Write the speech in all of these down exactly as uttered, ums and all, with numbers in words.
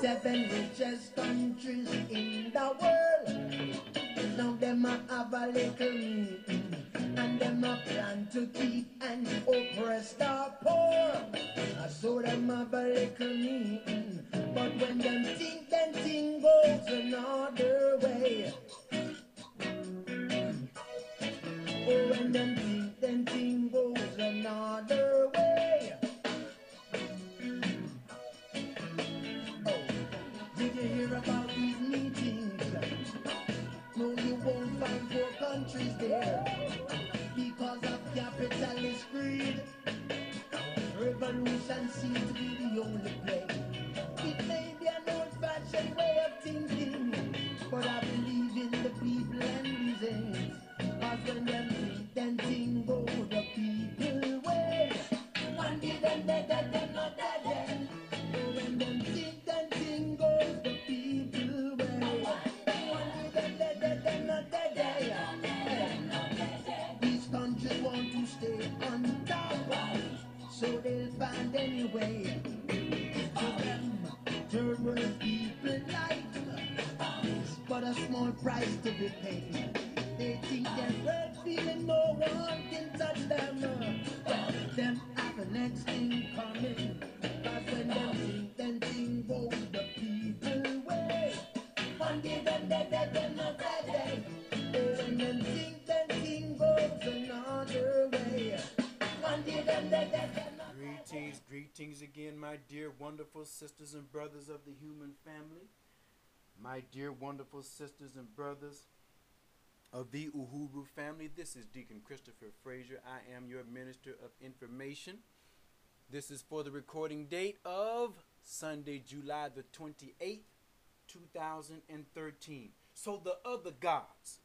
seven richest countries in the world. Now them a have a little meeting, and them a plan to keep and oppress the poor. I saw them have a little meeting, but when them think, then thing goes another way. Oh, when them think, then thing goes another way. Oh, did you hear about these meetings? No, you won't find four countries there because of capitalist greed. Revolution seems to be the only play. It may be an old-fashioned way of thinking, but I believe in the people and these aims. Cause when them think, then thing go the people way. One day them dead, dead, them not dead, dead. When them think, then thing goes the people way. One day them dead, dead, them not dead, dead. These countries want to stay on top, so they'll find any way to them turn world people life. But a small price to be paid. They think they're worth feeling, no one can touch them. Well, them have the next thing coming. Cause when them think, then thing goes the people way. One day them dead, dead, them not dead, dead. Oh, when them think, then thing goes another way. One day them dead, dead, them not dead. Greetings, greetings again, my dear wonderful sisters and brothers of the human family. My dear wonderful sisters and brothers of the Uhuru family. This is Deacon Christopher Frazier. I am your minister of information. This is for the recording date of Sunday, July the twenty-eighth, two thousand thirteen. So the other gods,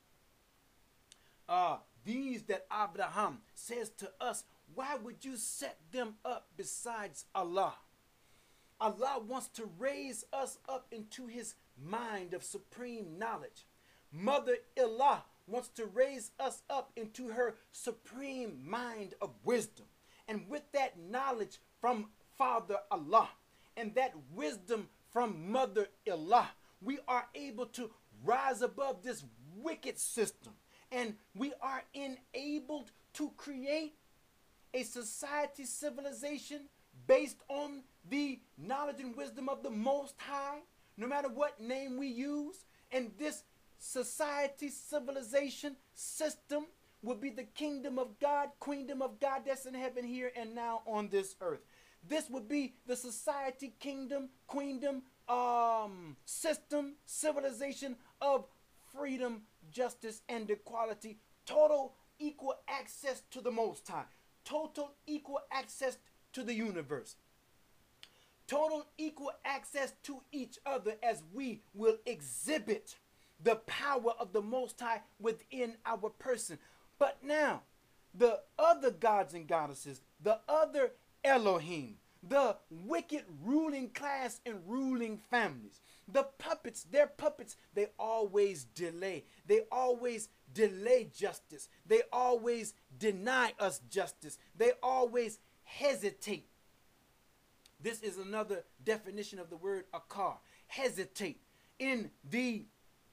uh, these that Abraham says to us, why would you set them up besides Allah? Allah wants to raise us up into his mind of supreme knowledge. Mother Allah wants to raise us up into her supreme mind of wisdom. And with that knowledge from Father Allah and that wisdom from Mother Allah, we are able to rise above this wicked system. And we are enabled to create a society, civilization based on the knowledge and wisdom of the Most High, no matter what name we use. And this society, civilization, system will be the kingdom of God, queendom of God that's in heaven here and now on this earth. This would be the society, kingdom, queendom, um, system, civilization of freedom, justice, and equality. Total equal access to the Most High. Total equal access to the universe. Total equal access to each other as we will exhibit the power of the Most High within our person. But now, the other gods and goddesses, the other Elohim, the wicked ruling class and ruling families, the puppets, their puppets, they always delay. They always delay justice. They always deny us justice. They always hesitate. This is another definition of the word akar. Hesitate. In the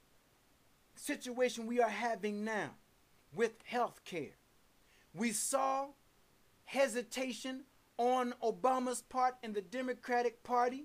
situation we are having now with health care, we saw hesitation on Obama's part and the Democratic Party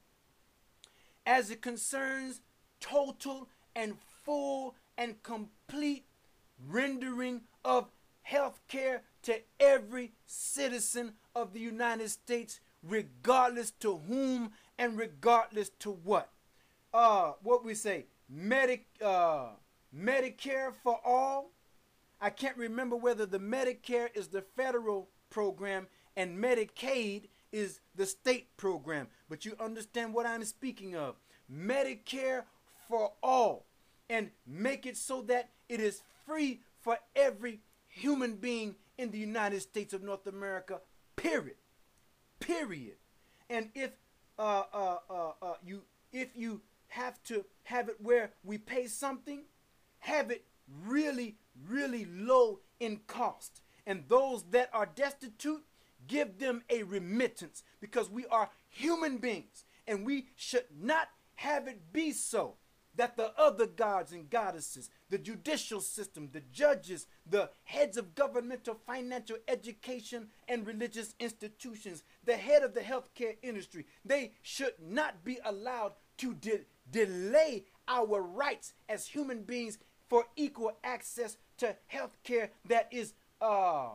as it concerns total and full and complete rendering of health care to every citizen of the United States, regardless to whom and regardless to what. Uh, what we say, Medic, uh, Medicare for all. I can't remember whether the Medicare is the federal program and Medicaid is the state program, but you understand what I'm speaking of. Medicare for all, and make it so that it is free for every human being in the United States of North America, period. Period. And if uh, uh, uh, uh, you if you have to have it where we pay something, have it really, really low in cost. And those that are destitute, give them a remittance, because we are human beings And we should not have it be so that the other gods and goddesses, the judicial system, the judges, the heads of governmental, financial, education, and religious institutions, the head of the healthcare industry, they should not be allowed to de- delay our rights as human beings for equal access to healthcare that is uh,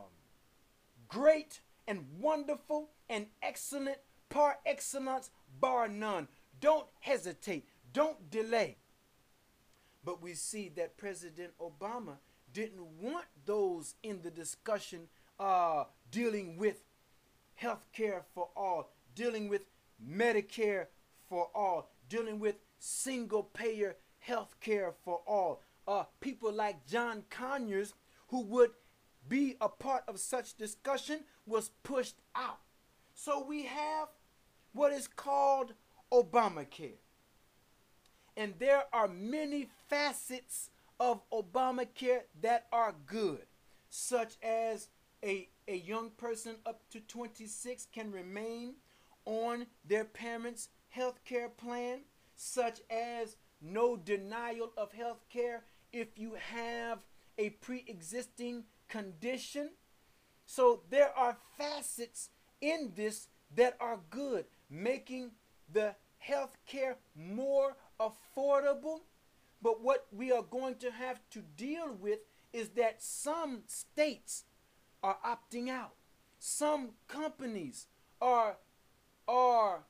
great and wonderful and excellent, par excellence, bar none. Don't hesitate. Don't delay. But we see that President Obama didn't want those in the discussion uh, dealing with health care for all, dealing with Medicare for all, dealing with single payer health care for all. Uh, people like John Conyers, who would be a part of such discussion, was pushed out. So we have what is called Obamacare. And there are many facets of Obamacare that are good, such as a, a young person up to twenty-six can remain on their parents' health care plan, such as no denial of health care if you have a pre-existing condition. So there are facets in this that are good, making the health care more affordable. But what we are going to have to deal with is that some states are opting out. Some companies are are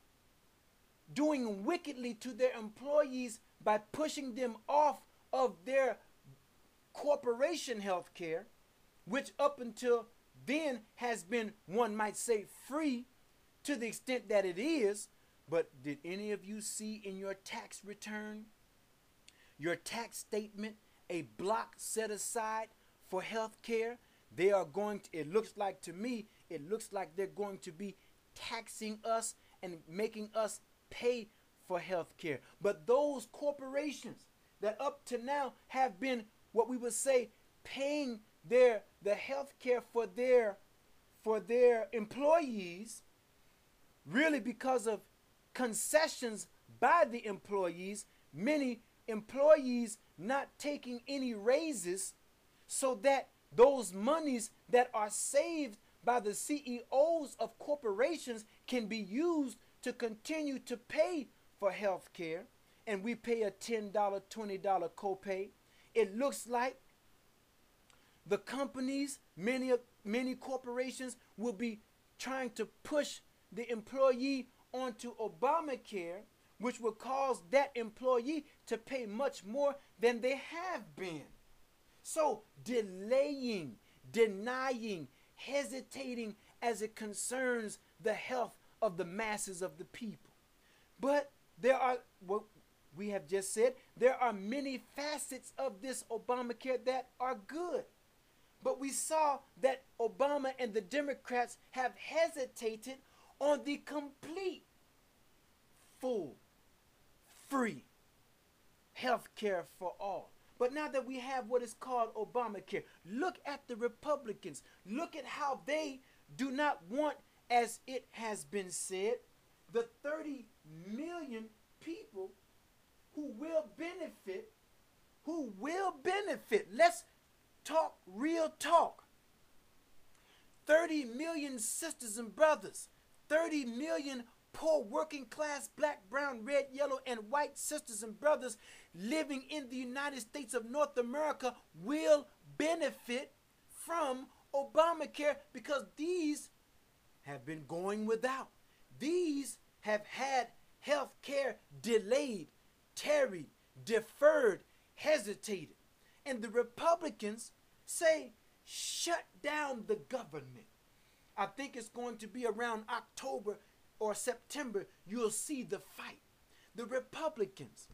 doing wickedly to their employees by pushing them off of their corporation health care, which up until then has been, one might say, free to the extent that it is. But did any of you see in your tax return, your tax statement, a block set aside for health care? They are going to, it looks like to me, it looks like they're going to be taxing us and making us pay for health care. But those corporations that up to now have been, what we would say, paying their the health care for their for their employees, really because of concessions by the employees, many employees not taking any raises, so that those monies that are saved by the C E Os of corporations can be used to continue to pay for health care, and we pay a ten dollars, twenty dollars copay. It looks like the companies, many many corporations, will be trying to push the employee onto Obamacare, which will cause that employee to pay much more than they have been. So delaying, denying, hesitating as it concerns the health of the masses of the people. But there are, what we have just said, there are many facets of this Obamacare that are good. But we saw that Obama and the Democrats have hesitated on the complete, full, free health care for all. But now that we have what is called Obamacare, look at the Republicans. Look at how they do not want, as it has been said, the thirty million people who will benefit, who will benefit. Let's talk real talk. thirty million sisters and brothers, thirty million poor working class black, brown, red, yellow, and white sisters and brothers living in the United States of North America will benefit from Obamacare, because these have been going without. These have had health care delayed, tarried, deferred, hesitated. And the Republicans say, shut down the government. I think it's going to be around October or September, you'll see the fight. The Republicans,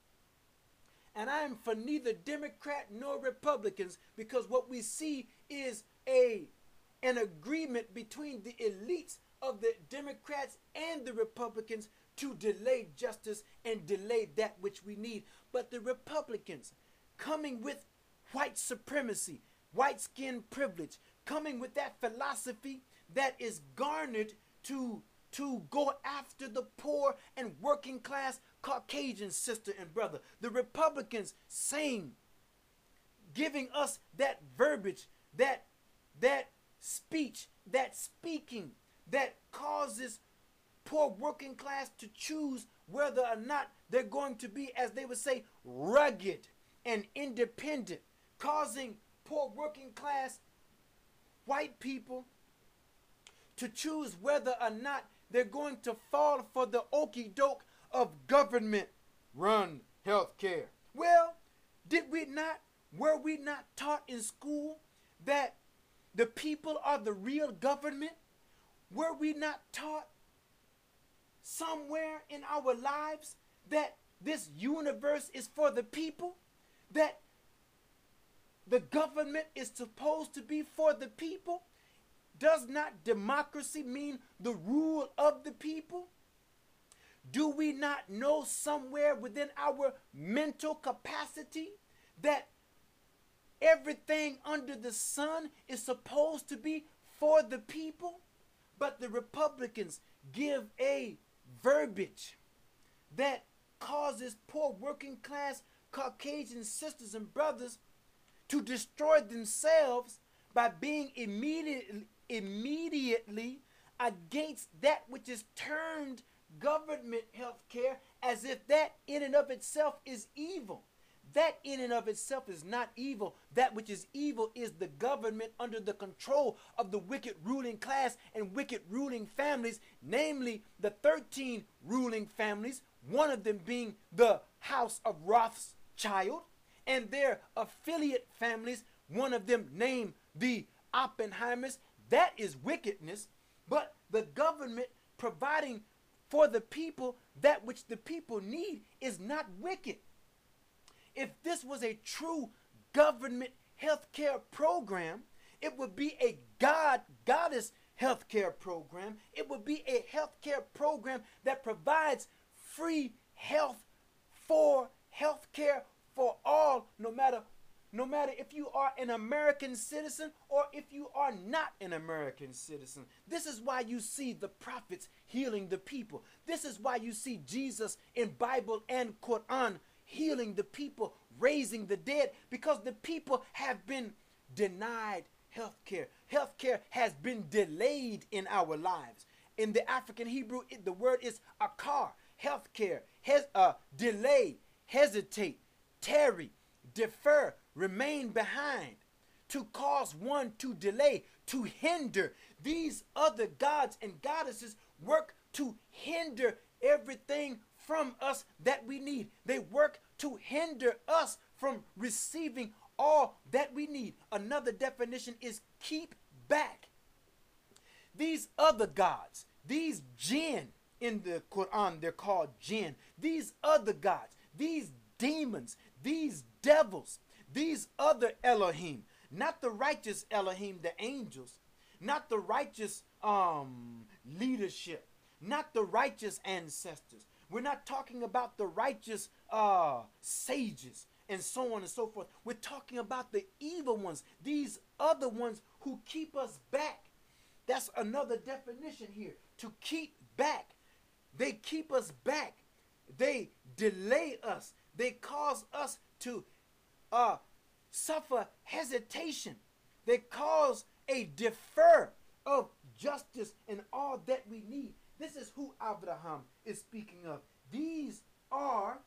and I am for neither Democrat nor Republicans, because what we see is a an agreement between the elites of the Democrats and the Republicans to delay justice and delay that which we need. But the Republicans, coming with white supremacy, white skin privilege, coming with that philosophy that is garnered to to go after the poor and working class Caucasian sister and brother. The Republicans saying, giving us that verbiage, that that speech, that speaking that causes poor working class to choose whether or not they're going to be, as they would say, rugged and independent, causing poor working class white people to choose whether or not they're going to fall for the okie doke of government run health care. Well, did we not, were we not taught in school that the people are the real government? Were we not taught somewhere in our lives that this universe is for the people? That the government is supposed to be for the people? Does not democracy mean the rule of the people? Do we not know somewhere within our mental capacity that everything under the sun is supposed to be for the people? But the Republicans give a verbiage that causes poor working class Caucasian sisters and brothers to destroy themselves by being immediately, immediately against that which is termed government health care, as if that in and of itself is evil. That in and of itself is not evil. That which is evil is the government under the control of the wicked ruling class and wicked ruling families, namely the thirteen ruling families, one of them being the House of Rothschild, and their affiliate families, one of them named the Oppenheimers. That is wickedness. But the government providing for the people that which the people need is not wicked. If this was a true government healthcare program, it would be a God, goddess healthcare program. It would be a healthcare program that provides free health for healthcare for all, no matter no matter if you are an American citizen or if you are not an American citizen. This is why you see the prophets healing the people. This is why you see Jesus in Bible and Quran healing the people, raising the dead, because the people have been denied health care. Health care has been delayed in our lives. In the African Hebrew, it, the word is akar. Health care, hes, uh, delay, hesitate, tarry, defer, remain behind, to cause one to delay, to hinder. These other gods and goddesses work to hinder everything from us that we need. They work to hinder us from receiving all that we need. Another definition is keep back. These other gods, these jinn, in the Quran they're called jinn. These other gods, these demons, these devils, these other Elohim, not the righteous Elohim, the angels, not the righteous um, leadership, not the righteous ancestors. We're not talking about the righteous uh, sages and so on and so forth. We're talking about the evil ones, these other ones who keep us back. That's another definition here, to keep back. They keep us back. They delay us. They cause us to uh, suffer hesitation. They cause a defer of justice and all that we need. This is who Abraham is speaking of. These are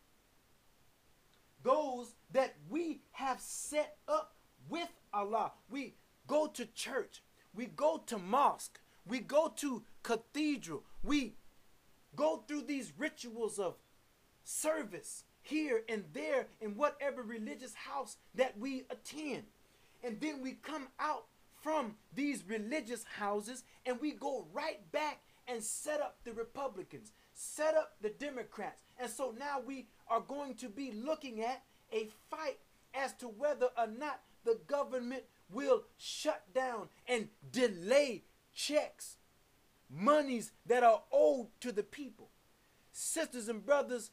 those that we have set up with Allah. We go to church. We go to mosque. We go to cathedral. We go through these rituals of service here and there in whatever religious house that we attend. And then we come out from these religious houses and we go right back and set up the Republicans, set up the Democrats. And so now we are going to be looking at a fight as to whether or not the government will shut down and delay checks, monies that are owed to the people. Sisters and brothers,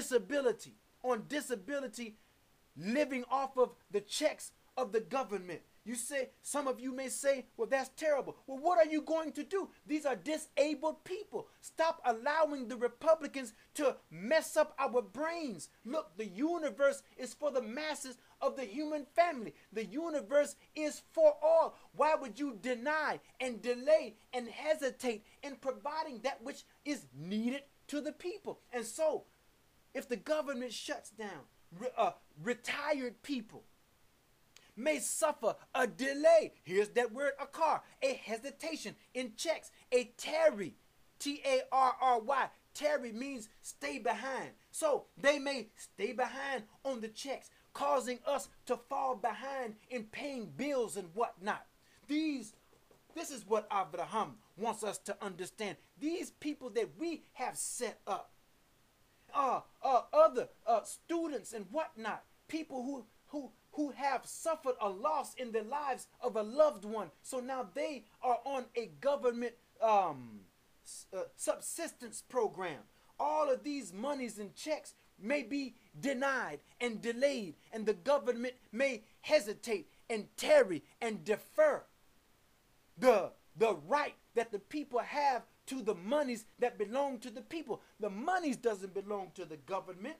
disability, on disability, living off of the checks of the government. You say, some of you may say, well, that's terrible. Well, what are you going to do? These are disabled people. Stop allowing the Republicans to mess up our brains. Look, the universe is for the masses of the human family. The universe is for all. Why would you deny and delay and hesitate in providing that which is needed to the people? And so, if the government shuts down, re- uh, retired people may suffer a delay. Here's that word, a car, a hesitation in checks, a tarry, T A R R Y. Tarry means stay behind. So they may stay behind on the checks, causing us to fall behind in paying bills and whatnot. These, this is what Abraham wants us to understand. These people that we have set up, uh, uh, other uh, students and whatnot, people who who who have suffered a loss in the lives of a loved one. So now they are on a government um, uh, subsistence program. All of these monies and checks may be denied and delayed, and the government may hesitate and tarry and defer the, the right that the people have to the monies that belong to the people. The monies doesn't belong to the government.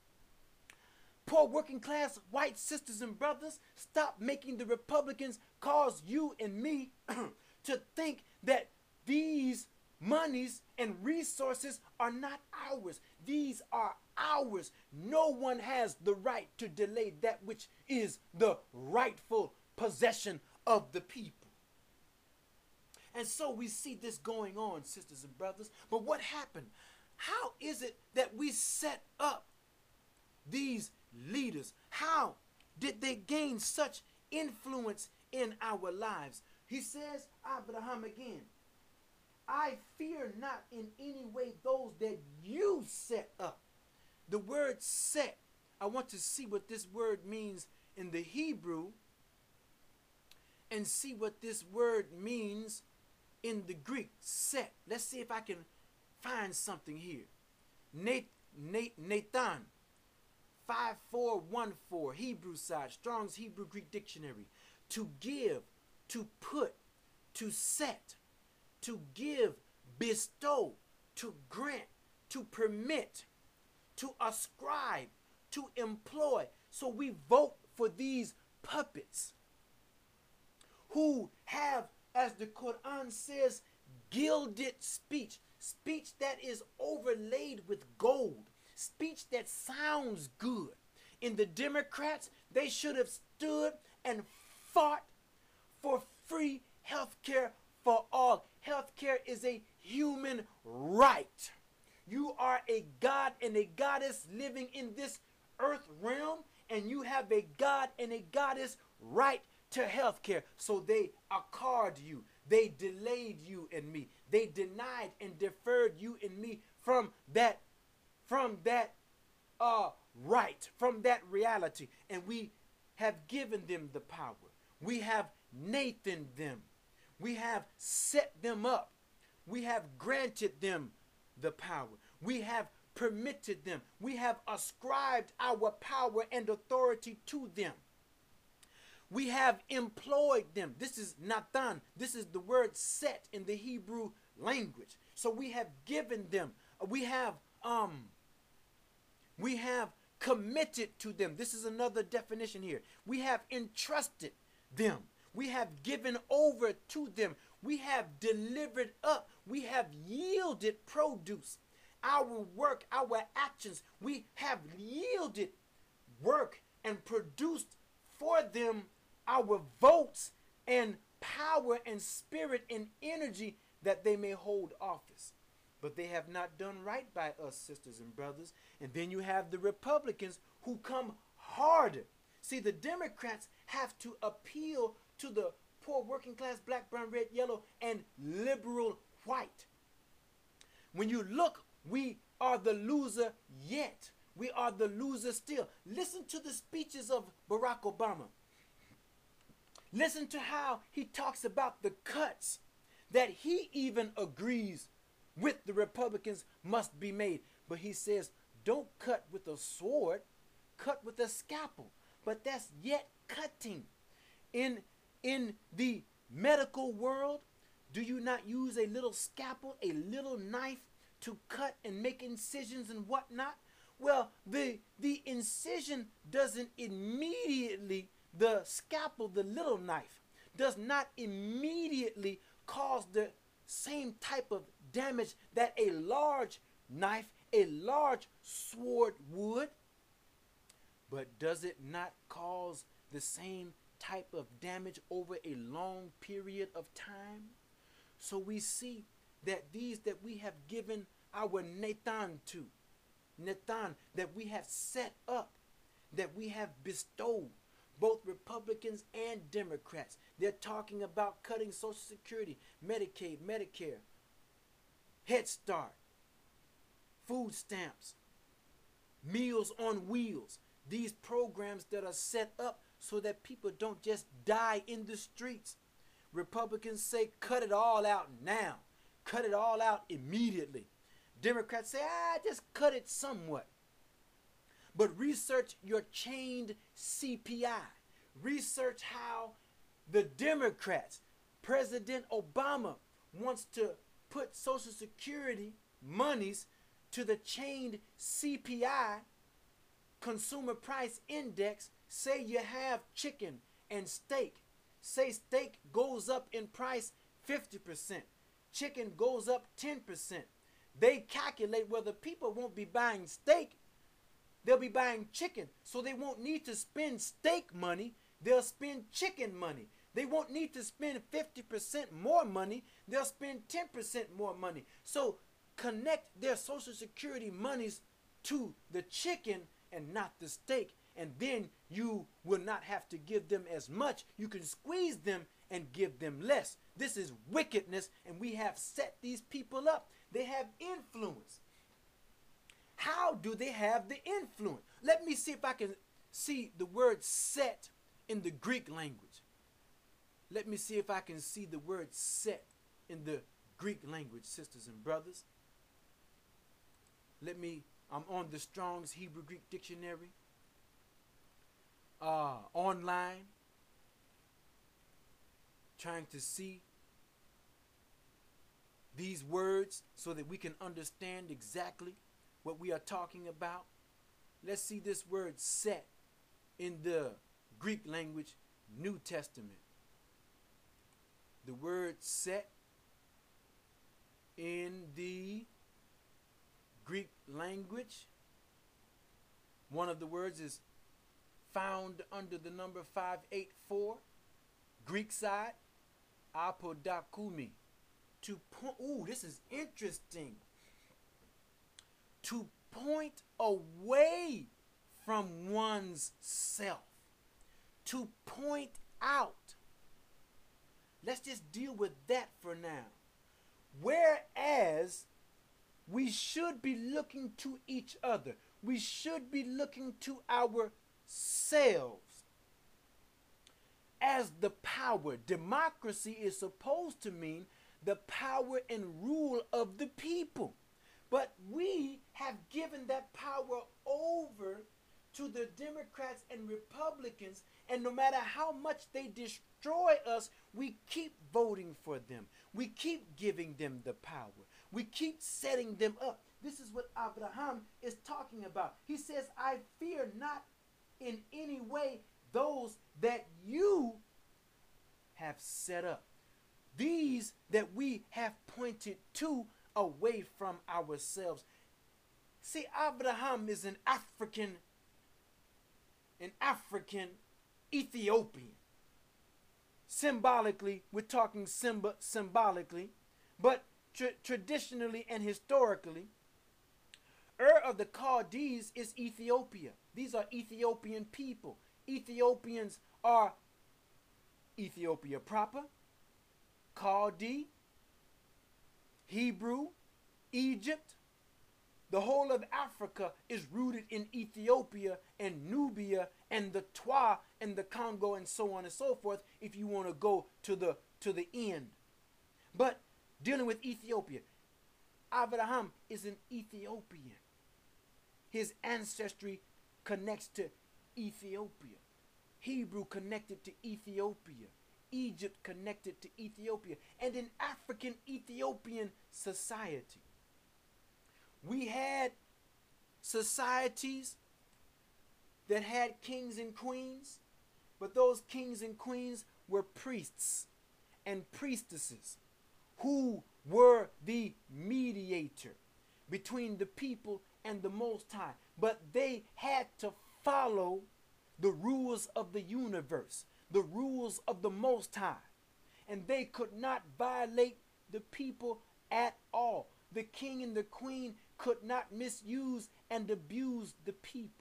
Poor working class white sisters and brothers, stop making the Republicans cause you and me to think that these monies and resources are not ours. These are ours. No one has the right to delay that which is the rightful possession of the people. And so we see this going on, sisters and brothers. But what happened? How is it that we set up these leaders? How did they gain such influence in our lives? He says, Abraham again, I fear not in any way those that you set up. The word set, I want to see what this word means in the Hebrew and see what this word means in the Greek. Set. Let's see if I can find something here. Nat, Nat, Nathan. five four one four, Hebrew side, Strong's Hebrew Greek Dictionary. To give, to put, to set, to give, bestow, to grant, to permit, to ascribe, to employ. So we vote for these puppets who have, as the Quran says, gilded speech, speech that is overlaid with gold, speech that sounds good. In the Democrats, they should have stood and fought for free health care for all. Health care is a human right. You are a god and a goddess living in this earth realm, and you have a god and a goddess right to health care. So they accard you. They delayed you and me. They denied and deferred you and me from that from that uh, right, from that reality. And we have given them the power. We have Nathan them. We have set them up. We have granted them the power. We have permitted them. We have ascribed our power and authority to them. We have employed them. This is Nathan. This is the word set in the Hebrew language. So we have given them. We have um we have committed to them. This is another definition here. We have entrusted them. We have given over to them. We have delivered up. We have yielded produce. Our work, our actions, we have yielded work and produced for them our votes and power and spirit and energy that they may hold office. But they have not done right by us, sisters and brothers. And then you have the Republicans who come harder. See, the Democrats have to appeal to the poor working class, black, brown, red, yellow, and liberal white. When you look, we are the loser yet. We are the loser still. Listen to the speeches of Barack Obama. Listen to how he talks about the cuts that he even agrees with the Republicans must be made. But he says, don't cut with a sword, cut with a scalpel. But that's yet cutting. In In the medical world, do you not use a little scalpel, a little knife to cut and make incisions and whatnot? Well, the the incision doesn't immediately, the scalpel, the little knife, does not immediately cause the same type of damage that a large knife, a large sword would. But does it not cause the same type of damage over a long period of time? So we see that these that we have given our Nathan to, Nathan, that we have set up, that we have bestowed, both Republicans and Democrats. They're talking about cutting Social Security, Medicaid, Medicare, Head Start, food stamps, Meals on Wheels. These programs that are set up so that people don't just die in the streets. Republicans say cut it all out now. Cut it all out immediately. Democrats say, ah, just cut it somewhat. But research your chained C P I. Research how the Democrats, President Obama, wants to put Social Security monies to the chained C P I, Consumer Price Index. Say you have chicken and steak. Say steak goes up in price fifty percent. Chicken goes up ten percent. They calculate whether people won't be buying steak, they'll be buying chicken. So they won't need to spend steak money, they'll spend chicken money. They won't need to spend fifty percent more money, they'll spend ten percent more money. So connect their Social Security monies to the chicken and not the steak. And then you will not have to give them as much. You can squeeze them and give them less. This is wickedness, and we have set these people up. They have influence. How do they have the influence? Let me see if I can see the word set in the Greek language. Let me see if I can see the word set in the Greek language, sisters and brothers. Let me, I'm on the Strong's Hebrew Greek Dictionary. Uh, online, trying to see these words so that we can understand exactly what we are talking about. Let's see this word set in the Greek language, New Testament. The word set in the Greek language, one of the words is found under the number five eight four, Greek side, apodakumi. To point, ooh, this is interesting. To point away from one's self. To point out. Let's just deal with that for now. Whereas we should be looking to each other. We should be looking to our selves as the power. Democracy is supposed to mean the power and rule of the people. But we have given that power over to the Democrats and Republicans, and no matter how much they destroy us, we keep voting for them. We keep giving them the power. We keep setting them up. This is what Abraham is talking about. He says, I fear not in any way those that you have set up. These that we have pointed to away from ourselves. See, Abraham is an African, an African Ethiopian. Symbolically, we're talking symb symbolically, but tra traditionally and historically, Ur of the Chaldees is Ethiopia. These are Ethiopian people. Ethiopians are Ethiopia proper, Chaldee, Hebrew, Egypt. The whole of Africa is rooted in Ethiopia and Nubia and the Twa and the Congo and so on and so forth, if you want to go to the to the end. But dealing with Ethiopia, Abraham is an Ethiopian. His ancestry connects to Ethiopia. Hebrew connected to Ethiopia. Egypt connected to Ethiopia, and in African Ethiopian society. We had societies that had kings and queens, but those kings and queens were priests and priestesses who were the mediator between the people and the Most High. But they had to follow the rules of the universe, the rules of the Most High. And they could not violate the people at all. The king and the queen could not misuse and abuse the people.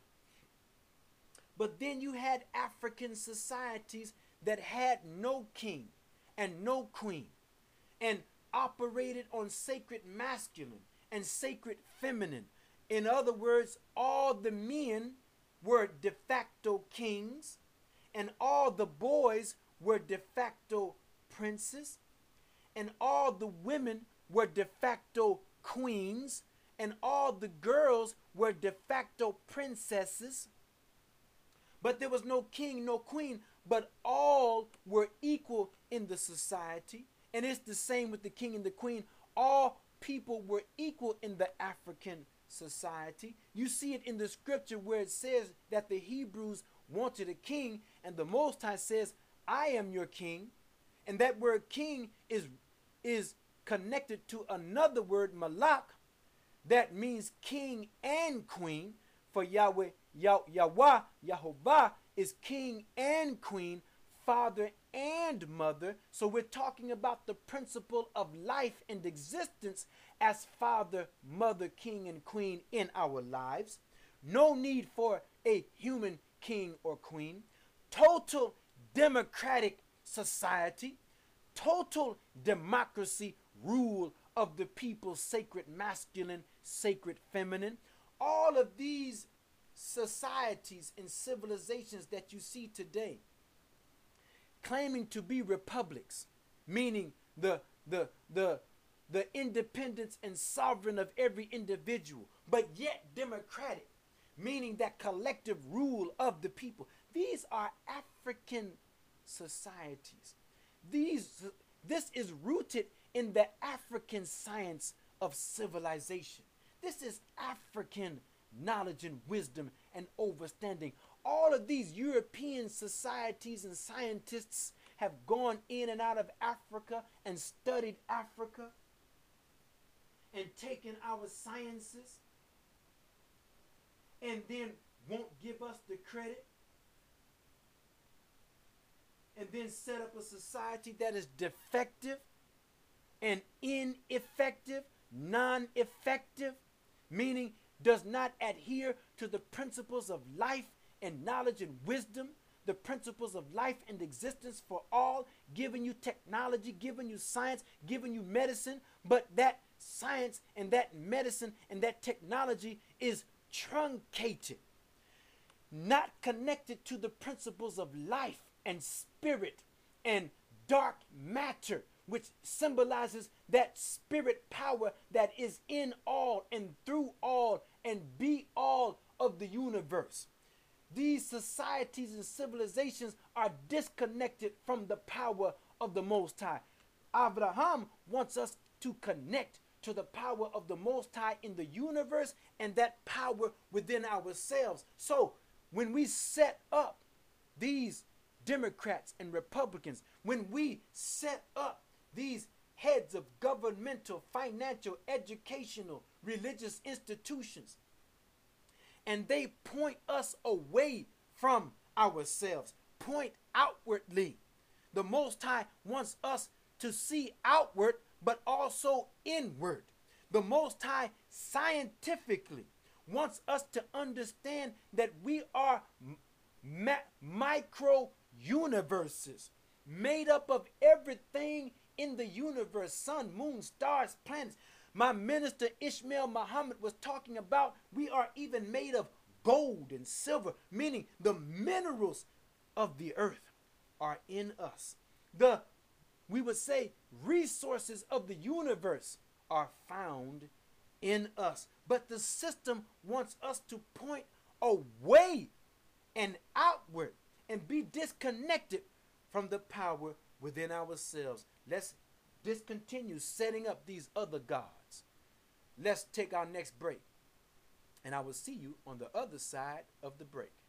But then you had African societies that had no king and no queen and operated on sacred masculine and sacred feminine. In other words, all the men were de facto kings and all the boys were de facto princes and all the women were de facto queens and all the girls were de facto princesses. But there was no king, no queen, but all were equal in the society. And it's the same with the king and the queen. All people were equal in the African society. You see it in the scripture where it says that the Hebrews wanted a king, and the Most High says, I am your king. And that word king is, is connected to another word, malak, that means king and queen. For Yahweh, Yah, Yahweh, Yahovah is king and queen, father and mother. So we're talking about the principle of life and existence as father, mother, king, and queen in our lives. No need for a human king or queen. Total democratic society. Total democracy, rule of the people, sacred masculine, sacred feminine. All of these societies and civilizations that you see today claiming to be republics, meaning the the the the independence and sovereign of every individual, but yet democratic, meaning that collective rule of the people. These are African societies. These this is rooted in the African science of civilization. This is African knowledge and wisdom and understanding. All of these European societies and scientists have gone in and out of Africa and studied Africa and taken our sciences and then won't give us the credit and then set up a society that is defective and ineffective, non-effective, meaning does not adhere to the principles of life and knowledge and wisdom, the principles of life and existence for all, giving you technology, giving you science, giving you medicine, but that science and that medicine and that technology is truncated, not connected to the principles of life and spirit and dark matter, which symbolizes that spirit power that is in all and through all and be all of the universe. These societies and civilizations are disconnected from the power of the Most High. Abraham wants us to connect to the power of the Most High in the universe and that power within ourselves. So when we set up these Democrats and Republicans, when we set up these heads of governmental, financial, educational, religious institutions, and they point us away from ourselves, point outwardly. The Most High wants us to see outward, but also inward. The Most High scientifically wants us to understand that we are ma- micro universes made up of everything in the universe, sun, moon, stars, planets. My minister Ishmael Muhammad was talking about we are even made of gold and silver, meaning the minerals of the earth are in us. The, we would say, resources of the universe are found in us. But the system wants us to point away and outward and be disconnected from the power within ourselves. Let's discontinue setting up these other gods. Let's take our next break. And I will see you on the other side of the break.